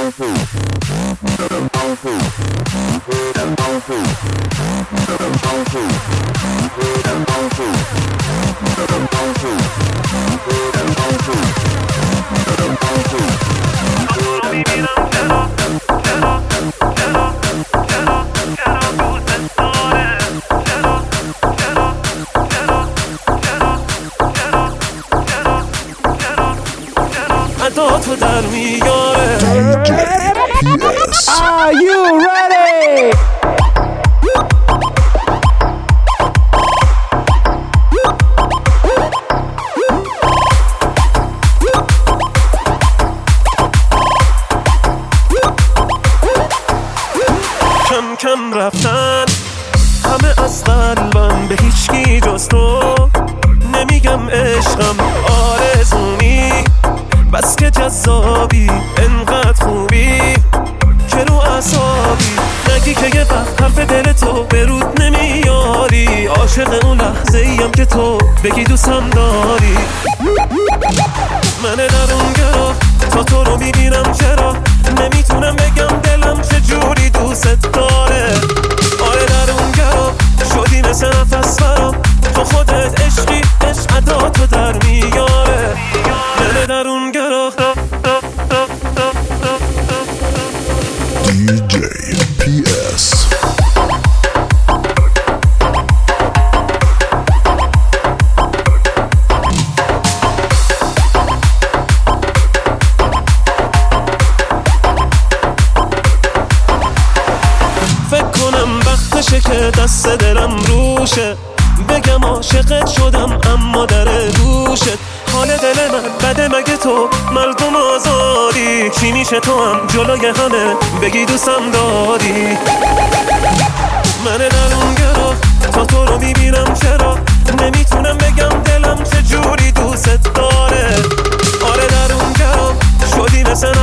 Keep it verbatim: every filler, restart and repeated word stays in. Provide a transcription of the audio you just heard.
تو در میاره. دی جی پی اس. Are you ready? کم کم رفتن همه از قلبم، به هیچکی جز تو نمیگم عشقم آرزونی، بس که جذابی انقدر خوبی که رو اعصابی، نگی که یه وقت حرف دل تو به رود نمیاری، عاشق اون لحظه ایم که تو بگی دوستم داری. من درون گرا تا تو رو میبینم، چرا نمیتونم بگم دلم چجوری دوست داره. آره درون گرا شدی مثل نفس برام، تو خودت عشقی، عشق ادا تو در میاره. من درون گرا دی جی پی اس. فکر کنم وقتشه که دست دلم روشه، بگم عاشقت شدم اما در گوشت. حال دل من بده مگه تو مردم آزادی، چی میشه تو هم جلوی همه بگی دوستم داری. من درون گرا تا تو رو میبینم، چرا نمیتونم بگم دلم چجوری دوست داره. آره درون گرا شدی مثل